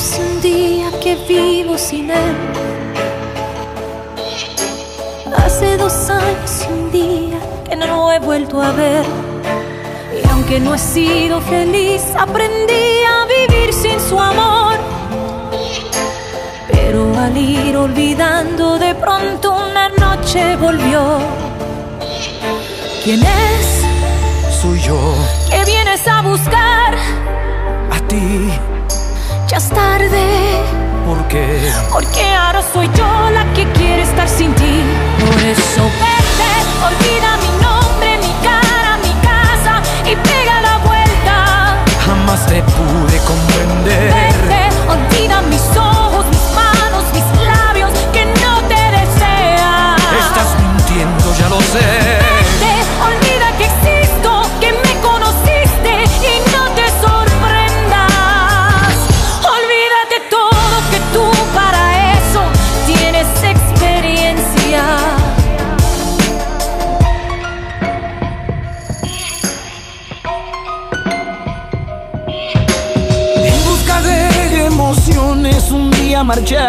hace un día que vivo sin él. Hace 2 años y un día que no lo he vuelto a ver. Y aunque no he sido feliz, aprendí a vivir sin su amor. Pero al ir olvidando, de pronto una noche volvió. ¿Quién es? Soy yo. ¿Qué vienes a buscar? A ti. Ya es tarde. ¿Por qué? Porque ahora soy yo la que quiere estar sin ti. Por eso vete, olvida mi nombre, mi cara, mi casa y pega la vuelta. Jamás te pude comprender. Vete, olvida mis ojos, mis manos, mis labios que no te desean. Estás mintiendo, ya lo sé. Vete, olvida que existo, que me conociste y no te sorprendas. Olvídate todo, que tú para eso tienes experiencia. En busca de emociones un día marché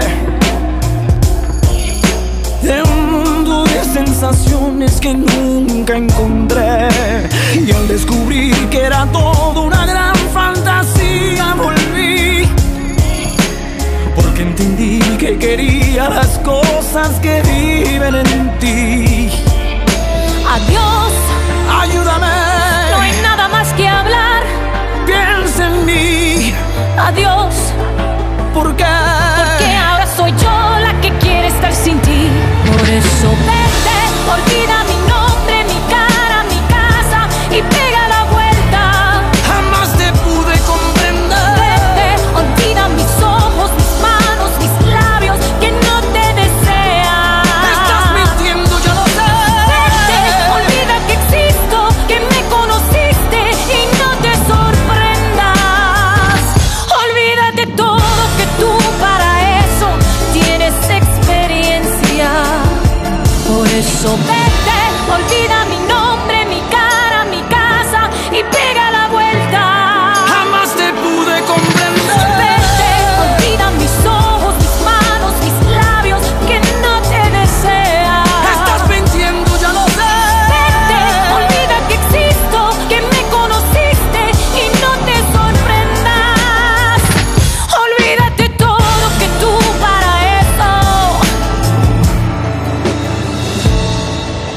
de un mundo de sensaciones que nunca encontré. Y al descubrir que era todo una gran fantasía, volví. Porque entendí que quería las cosas que viven en ti. Adiós, Ayúdame, no hay nada más que hablar. piensa en mí. Adiós, ¿Por qué? porque ahora soy yo la que quiere estar sin ti. Por eso vete, olvida mi nombre, mi cara, mi casa y pega la vuelta. Jamás te pude comprender. Vete, olvida mis ojos, mis manos, mis labios que no te desean. Estás mintiendo, ya lo sé. Vete, olvida que existo, que me conociste y no te sorprendas. Olvídate todo, que tú para eso tienes experiencia. Por eso vete, olvida mi nombre, mi cara, mi casa y pega la vuelta. Jamás te pude comprender. Vete, olvida mis ojos, mis manos, mis labios que no te desean. Estás mintiendo, ya lo sé. Vete, olvida que existo, que me conociste y no te sorprendas. Olvídate todo, que tú para eso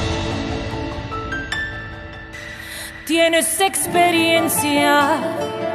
tienes experiencia.